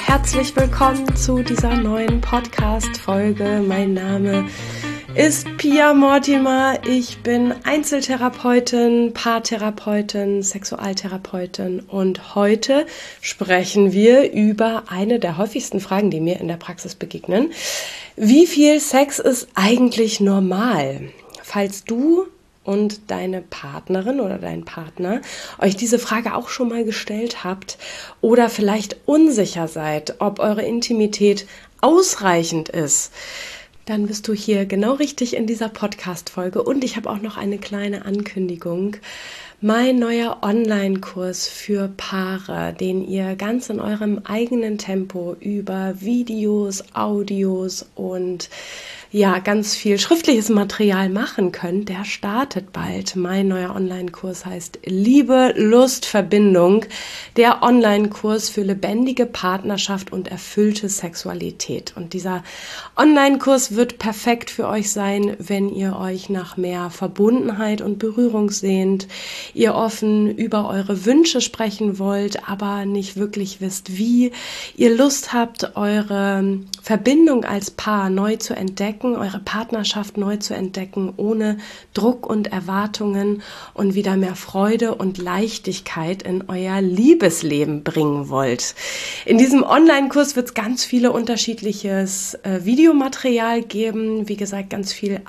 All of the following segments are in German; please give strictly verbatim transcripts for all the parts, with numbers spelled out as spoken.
herzlich willkommen zu dieser neuen Podcast-Folge. Mein Name ist Pia Mortimer. Ich bin Einzeltherapeutin, Paartherapeutin, Sexualtherapeutin und heute sprechen wir über eine der häufigsten Fragen, die mir in der Praxis begegnen. Wie viel Sex ist eigentlich normal? Falls du und deine Partnerin oder dein Partner euch diese Frage auch schon mal gestellt habt oder vielleicht unsicher seid, ob eure Intimität ausreichend ist, dann bist du hier genau richtig in dieser Podcast-Folge. Und ich habe auch noch eine kleine Ankündigung. Mein neuer Online-Kurs für Paare, den ihr ganz in eurem eigenen Tempo über Videos, Audios und ja, ganz viel schriftliches Material machen könnt, der startet bald. Mein neuer Online-Kurs heißt Liebe, Lust, Verbindung. Der Online-Kurs für lebendige Partnerschaft und erfüllte Sexualität. Und dieser Online-Kurs wird perfekt für euch sein, wenn ihr euch nach mehr Verbundenheit und Berührung sehnt, ihr offen über eure Wünsche sprechen wollt, aber nicht wirklich wisst, wie, ihr Lust habt, eure Verbindung als Paar neu zu entdecken, eure Partnerschaft neu zu entdecken, ohne Druck und Erwartungen und wieder mehr Freude und Leichtigkeit in euer Liebesleben bringen wollt. In diesem Online-Kurs wird es ganz viele unterschiedliches äh, Videomaterial geben, wie gesagt, ganz viel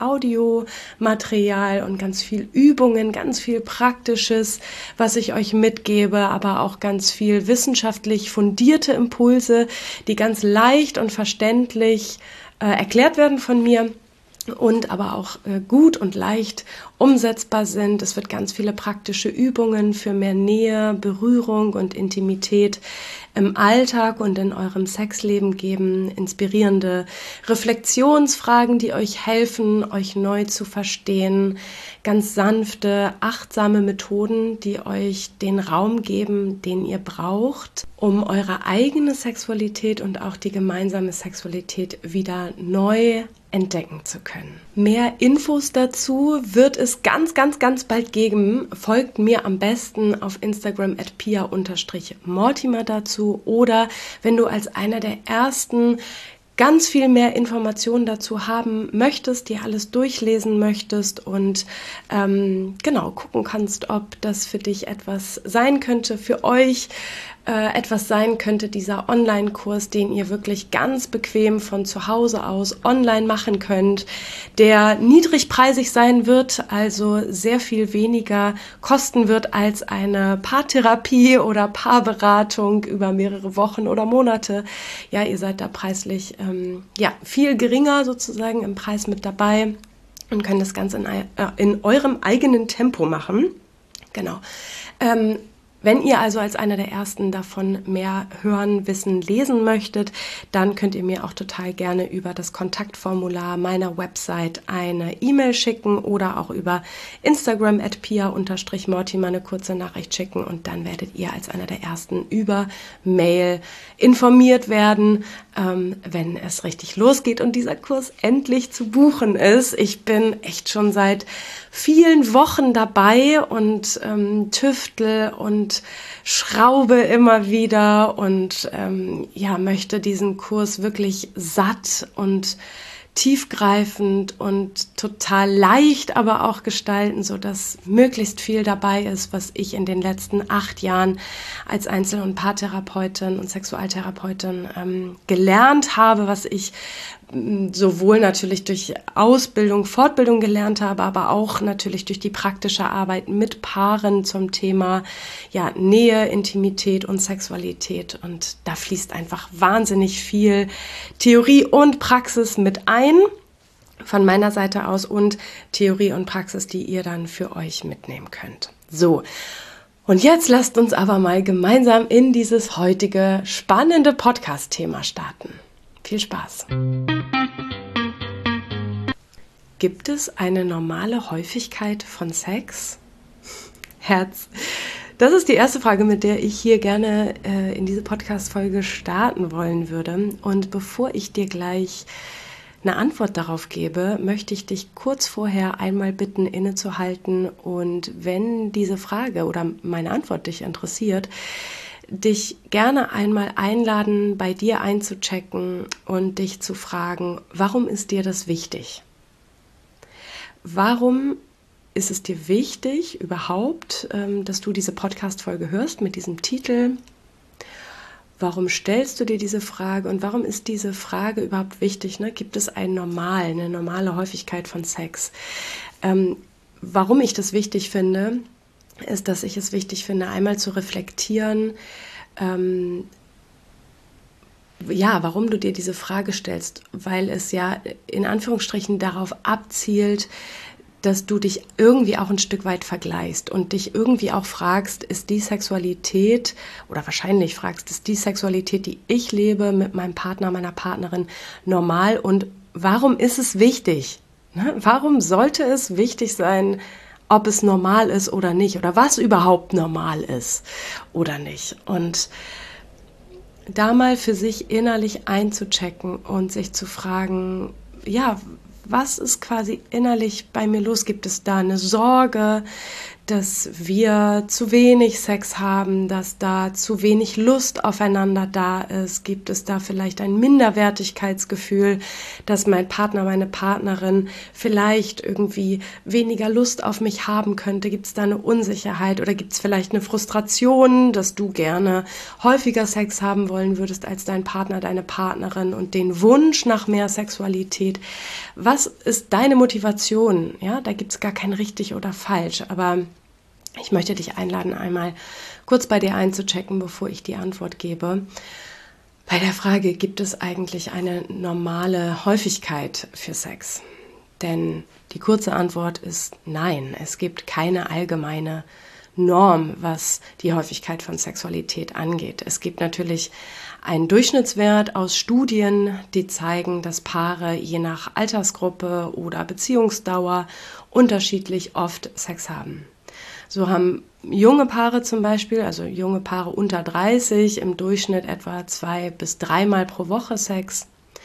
Audiomaterial und ganz viel Übungen, ganz viel Praktisches, was ich euch mitgebe, aber auch ganz viel wissenschaftlich fundierte Impulse, die ganz leicht und verständlich Äh, erklärt werden von mir und aber auch äh, gut und leicht umsetzbar sind. Es wird ganz viele praktische Übungen für mehr Nähe, Berührung und Intimität im Alltag und in eurem Sexleben geben, inspirierende Reflexionsfragen, die euch helfen, euch neu zu verstehen, ganz sanfte, achtsame Methoden, die euch den Raum geben, den ihr braucht, um eure eigene Sexualität und auch die gemeinsame Sexualität wieder neu entdecken zu können. Mehr Infos dazu wird es ganz, ganz, ganz bald geben. Folgt mir am besten auf Instagram at pia mortimer dazu oder wenn du als einer der ersten ganz viel mehr Informationen dazu haben möchtest, dir alles durchlesen möchtest und ähm, genau gucken kannst, ob das für dich etwas sein könnte, für euch äh, etwas sein könnte, dieser Online-Kurs, den ihr wirklich ganz bequem von zu Hause aus online machen könnt, der niedrigpreisig sein wird, also sehr viel weniger kosten wird als eine Paartherapie oder Paarberatung über mehrere Wochen oder Monate. Ja, ihr seid da preislich ähm, ja, viel geringer sozusagen im Preis mit dabei und könnt das Ganze in, äh, in eurem eigenen Tempo machen. Genau. Ähm, Wenn ihr also als einer der Ersten davon mehr hören, wissen, lesen möchtet, dann könnt ihr mir auch total gerne über das Kontaktformular meiner Website eine E-Mail schicken oder auch über Instagram at pia mortimer eine kurze Nachricht schicken und dann werdet ihr als einer der Ersten über Mail informiert werden, ähm, wenn es richtig losgeht und dieser Kurs endlich zu buchen ist. Ich bin echt schon seit vielen Wochen dabei und ähm, tüftel und schraube immer wieder und ähm, ja, möchte diesen Kurs wirklich satt und tiefgreifend und total leicht aber auch gestalten, sodass möglichst viel dabei ist, was ich in den letzten acht Jahren als Einzel- und Paartherapeutin und Sexualtherapeutin ähm, gelernt habe, was ich sowohl natürlich durch Ausbildung, Fortbildung gelernt habe, aber auch natürlich durch die praktische Arbeit mit Paaren zum Thema ja, Nähe, Intimität und Sexualität. Und da fließt einfach wahnsinnig viel Theorie und Praxis mit ein von meiner Seite aus und Theorie und Praxis, die ihr dann für euch mitnehmen könnt. So. Und jetzt lasst uns aber mal gemeinsam in dieses heutige spannende Podcast-Thema starten. Viel Spaß! Gibt es eine normale Häufigkeit von Sex? Herz. Das ist die erste Frage, mit der ich hier gerne äh, in diese Podcast-Folge starten wollen würde. Und bevor ich dir gleich eine Antwort darauf gebe, möchte ich dich kurz vorher einmal bitten, innezuhalten und wenn diese Frage oder meine Antwort dich interessiert, dich gerne einmal einladen, bei dir einzuchecken und dich zu fragen, warum ist dir das wichtig? Warum ist es dir wichtig überhaupt, dass du diese Podcast-Folge hörst mit diesem Titel? Warum stellst du dir diese Frage und warum ist diese Frage überhaupt wichtig? Ne? Gibt es ein Normal, eine normale Häufigkeit von Sex? Ähm, warum ich das wichtig finde, ist, dass ich es wichtig finde, einmal zu reflektieren, ähm, ja, warum du dir diese Frage stellst, weil es ja in Anführungsstrichen darauf abzielt, dass du dich irgendwie auch ein Stück weit vergleichst und dich irgendwie auch fragst, ist die Sexualität, oder wahrscheinlich fragst, ist die Sexualität, die ich lebe mit meinem Partner, meiner Partnerin, normal und warum ist es wichtig? Ne? Warum sollte es wichtig sein, ob es normal ist oder nicht oder was überhaupt normal ist oder nicht. Und da mal für sich innerlich einzuchecken und sich zu fragen, ja, was ist quasi innerlich bei mir los? Gibt es da eine Sorge, dass wir zu wenig Sex haben, dass da zu wenig Lust aufeinander da ist? Gibt es da vielleicht ein Minderwertigkeitsgefühl, dass mein Partner, meine Partnerin vielleicht irgendwie weniger Lust auf mich haben könnte? Gibt es da eine Unsicherheit oder gibt es vielleicht eine Frustration, dass du gerne häufiger Sex haben wollen würdest als dein Partner, deine Partnerin und den Wunsch nach mehr Sexualität? Was ist deine Motivation? Ja, da gibt es gar kein richtig oder falsch, aber ich möchte dich einladen, einmal kurz bei dir einzuchecken, bevor ich die Antwort gebe. Bei der Frage, gibt es eigentlich eine normale Häufigkeit für Sex? Denn die kurze Antwort ist nein. Es gibt keine allgemeine Norm, was die Häufigkeit von Sexualität angeht. Es gibt natürlich einen Durchschnittswert aus Studien, die zeigen, dass Paare je nach Altersgruppe oder Beziehungsdauer unterschiedlich oft Sex haben. So haben junge Paare zum Beispiel, also junge Paare unter dreißig, im Durchschnitt etwa zwei bis dreimal pro Woche Sex.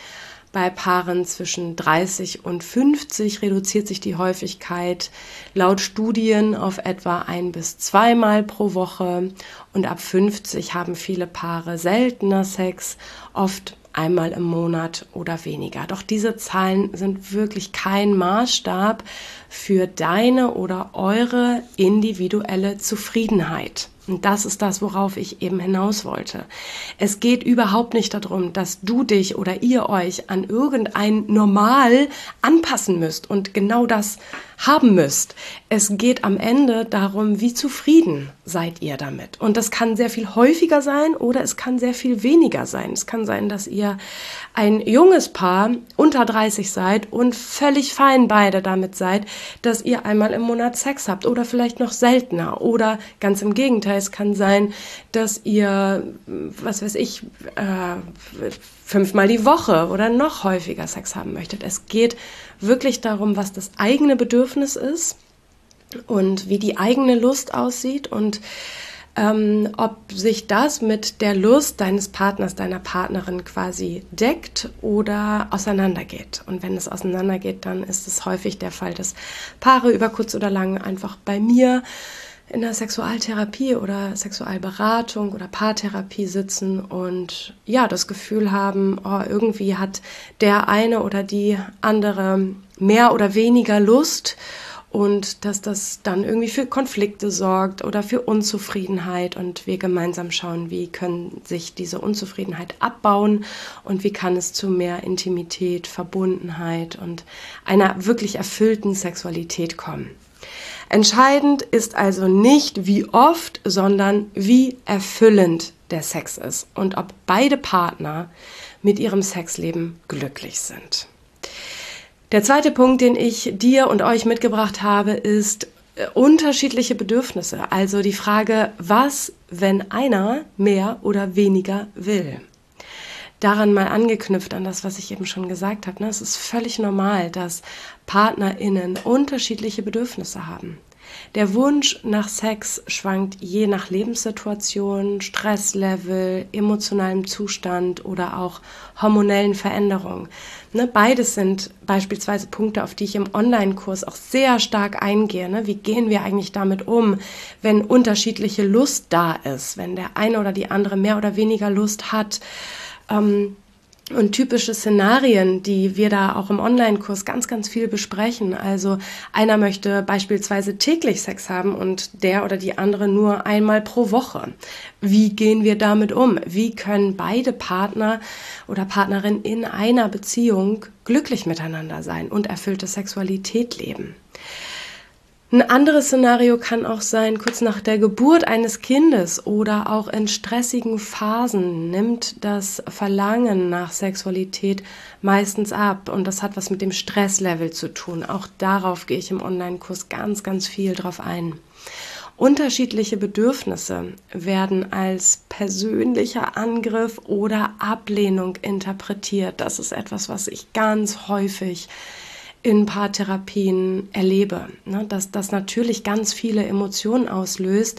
Bei Paaren zwischen dreißig und fünfzig reduziert sich die Häufigkeit laut Studien auf etwa ein bis zweimal pro Woche. Und ab fünfzig haben viele Paare seltener Sex, oft einmal im Monat oder weniger. Doch diese Zahlen sind wirklich kein Maßstab für deine oder eure individuelle Zufriedenheit. Und das ist das, worauf ich eben hinaus wollte. Es geht überhaupt nicht darum, dass du dich oder ihr euch an irgendein Normal anpassen müsst und genau das haben müsst. Es geht am Ende darum, wie zufrieden seid ihr damit. Und das kann sehr viel häufiger sein oder es kann sehr viel weniger sein. Es kann sein, dass ihr ein junges Paar unter dreißig seid und völlig fein beide damit seid, dass ihr einmal im Monat Sex habt oder vielleicht noch seltener oder ganz im Gegenteil. Es kann sein, dass ihr, was weiß ich, äh, fünfmal die Woche oder noch häufiger Sex haben möchtet. Es geht wirklich darum, was das eigene Bedürfnis ist und wie die eigene Lust aussieht und ähm, ob sich das mit der Lust deines Partners, deiner Partnerin quasi deckt oder auseinandergeht. Und wenn es auseinandergeht, dann ist es häufig der Fall, dass Paare über kurz oder lang einfach bei mir in der Sexualtherapie oder Sexualberatung oder Paartherapie sitzen und ja, das Gefühl haben, oh, irgendwie hat der eine oder die andere mehr oder weniger Lust und dass das dann irgendwie für Konflikte sorgt oder für Unzufriedenheit und wir gemeinsam schauen, wie können sich diese Unzufriedenheit abbauen und wie kann es zu mehr Intimität, Verbundenheit und einer wirklich erfüllten Sexualität kommen. Entscheidend ist also nicht, wie oft, sondern wie erfüllend der Sex ist und ob beide Partner mit ihrem Sexleben glücklich sind. Der zweite Punkt, den ich dir und euch mitgebracht habe, ist äh, unterschiedliche Bedürfnisse. Also die Frage, was, wenn einer mehr oder weniger will? Daran mal angeknüpft an das, was ich eben schon gesagt habe. Ne? Es ist völlig normal, dass PartnerInnen unterschiedliche Bedürfnisse haben. Der Wunsch nach Sex schwankt je nach Lebenssituation, Stresslevel, emotionalem Zustand oder auch hormonellen Veränderungen. Ne, beides sind beispielsweise Punkte, auf die ich im Online-Kurs auch sehr stark eingehe. Ne? Wie gehen wir eigentlich damit um, wenn unterschiedliche Lust da ist, wenn der eine oder die andere mehr oder weniger Lust hat? Ähm, Und typische Szenarien, die wir da auch im Online-Kurs ganz, ganz viel besprechen. Also einer möchte beispielsweise täglich Sex haben und der oder die andere nur einmal pro Woche. Wie gehen wir damit um? Wie können beide Partner oder Partnerinnen in einer Beziehung glücklich miteinander sein und erfüllte Sexualität leben? Ein anderes Szenario kann auch sein, kurz nach der Geburt eines Kindes oder auch in stressigen Phasen nimmt das Verlangen nach Sexualität meistens ab und das hat was mit dem Stresslevel zu tun. Auch darauf gehe ich im Online-Kurs ganz, ganz viel drauf ein. Unterschiedliche Bedürfnisse werden als persönlicher Angriff oder Ablehnung interpretiert. Das ist etwas, was ich ganz häufig in Paartherapien erlebe, ne, dass das natürlich ganz viele Emotionen auslöst,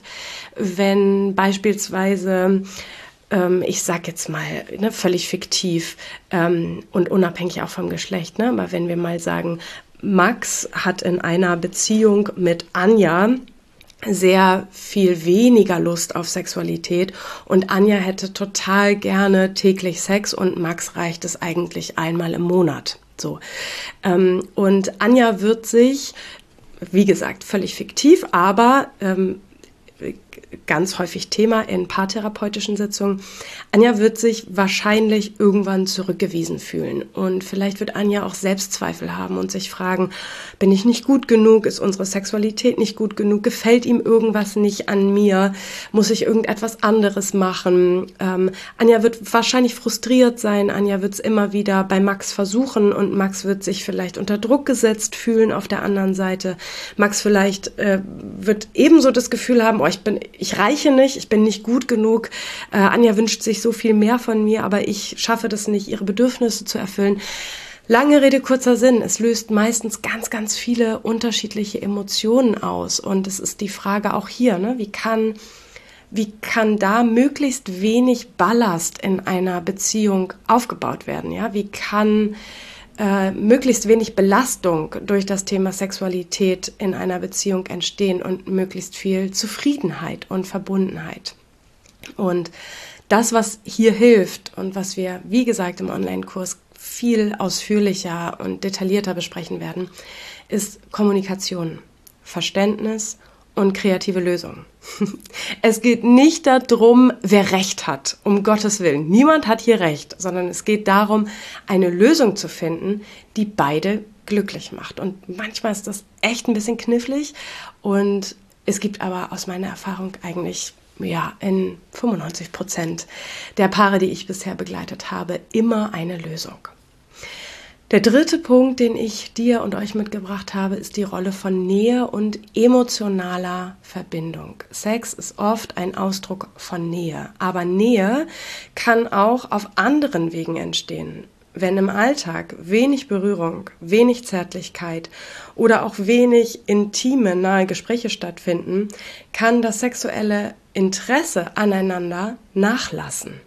wenn beispielsweise, ähm, ich sag jetzt mal, ne, völlig fiktiv ähm, und unabhängig auch vom Geschlecht, ne, aber wenn wir mal sagen, Max hat in einer Beziehung mit Anja sehr viel weniger Lust auf Sexualität und Anja hätte total gerne täglich Sex und Max reicht es eigentlich einmal im Monat. So. Ähm, und Anja wird sich, wie gesagt, völlig fiktiv, aber ähm, ganz häufig Thema in paartherapeutischen Sitzungen. Anja wird sich wahrscheinlich irgendwann zurückgewiesen fühlen und vielleicht wird Anja auch Selbstzweifel haben und sich fragen, bin ich nicht gut genug, ist unsere Sexualität nicht gut genug, gefällt ihm irgendwas nicht an mir, muss ich irgendetwas anderes machen. Ähm, Anja wird wahrscheinlich frustriert sein, Anja wird es immer wieder bei Max versuchen und Max wird sich vielleicht unter Druck gesetzt fühlen auf der anderen Seite. Max vielleicht äh, wird ebenso das Gefühl haben, oh, ich bin Ich reiche nicht, ich bin nicht gut genug. Äh, Anja wünscht sich so viel mehr von mir, aber ich schaffe das nicht, ihre Bedürfnisse zu erfüllen. Lange Rede, kurzer Sinn. Es löst meistens ganz, ganz viele unterschiedliche Emotionen aus. Und es ist die Frage auch hier, ne? Wie kann, wie kann da möglichst wenig Ballast in einer Beziehung aufgebaut werden? Ja? Wie kann Äh, möglichst wenig Belastung durch das Thema Sexualität in einer Beziehung entstehen und möglichst viel Zufriedenheit und Verbundenheit. Und das, was hier hilft und was wir, wie gesagt, im Online-Kurs viel ausführlicher und detaillierter besprechen werden, ist Kommunikation, Verständnis und kreative Lösungen. Es geht nicht darum, wer Recht hat, um Gottes Willen. Niemand hat hier Recht, sondern es geht darum, eine Lösung zu finden, die beide glücklich macht. Und manchmal ist das echt ein bisschen knifflig und es gibt aber aus meiner Erfahrung eigentlich ja, in fünfundneunzig Prozent der Paare, die ich bisher begleitet habe, immer eine Lösung. Der dritte Punkt, den ich dir und euch mitgebracht habe, ist die Rolle von Nähe und emotionaler Verbindung. Sex ist oft ein Ausdruck von Nähe, aber Nähe kann auch auf anderen Wegen entstehen. Wenn im Alltag wenig Berührung, wenig Zärtlichkeit oder auch wenig intime, nahe Gespräche stattfinden, kann das sexuelle Interesse aneinander nachlassen.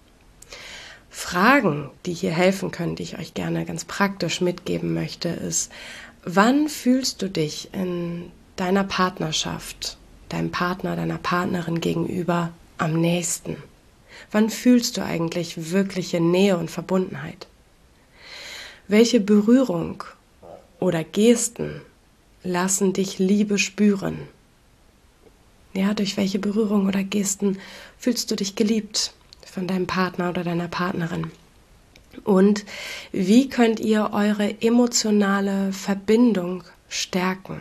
Fragen, die hier helfen können, die ich euch gerne ganz praktisch mitgeben möchte, ist, wann fühlst du dich in deiner Partnerschaft, deinem Partner, deiner Partnerin gegenüber am nächsten? Wann fühlst du eigentlich wirkliche Nähe und Verbundenheit? Welche Berührung oder Gesten lassen dich Liebe spüren? Ja, durch welche Berührung oder Gesten fühlst du dich geliebt von deinem Partner oder deiner Partnerin? Und wie könnt ihr eure emotionale Verbindung stärken?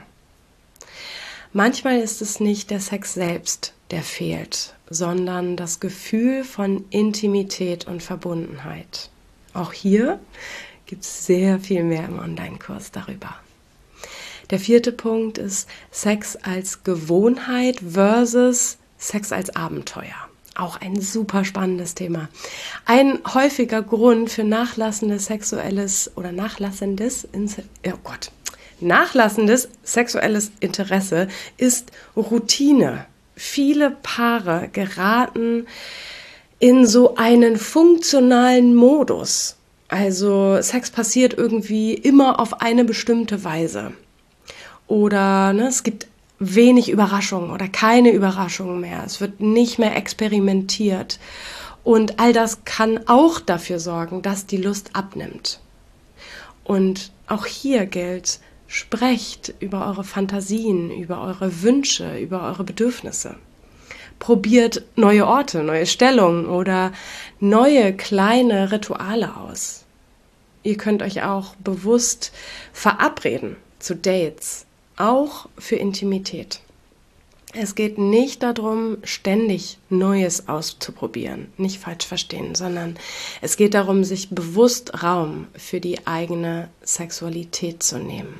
Manchmal ist es nicht der Sex selbst, der fehlt, sondern das Gefühl von Intimität und Verbundenheit. Auch hier gibt es sehr viel mehr im Online-Kurs darüber. Der vierte Punkt ist Sex als Gewohnheit versus Sex als Abenteuer. Auch ein super spannendes Thema. Ein häufiger Grund für nachlassendes sexuelles oder nachlassendes, oh Gott, Nachlassendes sexuelles Interesse ist Routine. Viele Paare geraten in so einen funktionalen Modus. Also Sex passiert irgendwie immer auf eine bestimmte Weise. Oder ne, es gibt wenig Überraschungen oder keine Überraschungen mehr. Es wird nicht mehr experimentiert. Und all das kann auch dafür sorgen, dass die Lust abnimmt. Und auch hier gilt, sprecht über eure Fantasien, über eure Wünsche, über eure Bedürfnisse. Probiert neue Orte, neue Stellungen oder neue kleine Rituale aus. Ihr könnt euch auch bewusst verabreden zu Dates, auch für Intimität. Es geht nicht darum, ständig Neues auszuprobieren, nicht falsch verstehen, sondern es geht darum, sich bewusst Raum für die eigene Sexualität zu nehmen.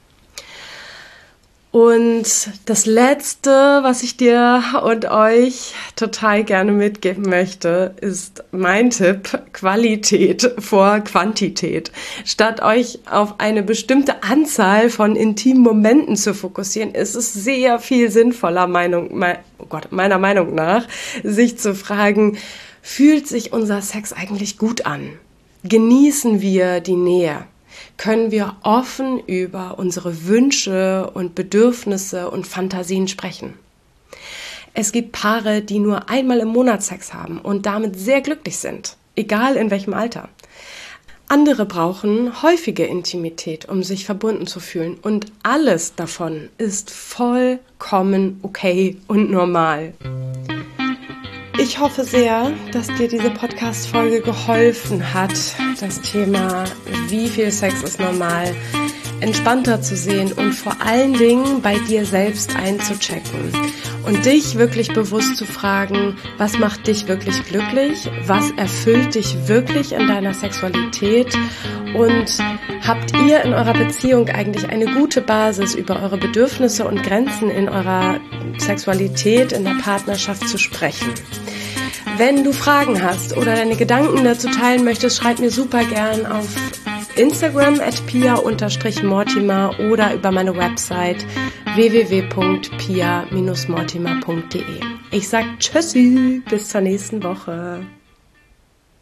Und das Letzte, was ich dir und euch total gerne mitgeben möchte, ist mein Tipp: Qualität vor Quantität. Statt euch auf eine bestimmte Anzahl von intimen Momenten zu fokussieren, ist es sehr viel sinnvoller, Meinung, mein, oh Gott, meiner Meinung nach, sich zu fragen, fühlt sich unser Sex eigentlich gut an? Genießen wir die Nähe? Können wir offen über unsere Wünsche und Bedürfnisse und Fantasien sprechen? Es gibt Paare, die nur einmal im Monat Sex haben und damit sehr glücklich sind, egal in welchem Alter. Andere brauchen häufige Intimität, um sich verbunden zu fühlen, und alles davon ist vollkommen okay und normal. Ich hoffe sehr, dass dir diese Podcast-Folge geholfen hat, das Thema wie viel Sex ist normal entspannter zu sehen und vor allen Dingen bei dir selbst einzuchecken und dich wirklich bewusst zu fragen, was macht dich wirklich glücklich, was erfüllt dich wirklich in deiner Sexualität und habt ihr in eurer Beziehung eigentlich eine gute Basis, über eure Bedürfnisse und Grenzen in eurer Sexualität, in der Partnerschaft zu sprechen. Wenn du Fragen hast oder deine Gedanken dazu teilen möchtest, schreib mir super gern auf Instagram at pia mortimer oder über meine Website w w w punkt pia Bindestrich mortimer punkt de. Ich sag Tschüssi, bis zur nächsten Woche.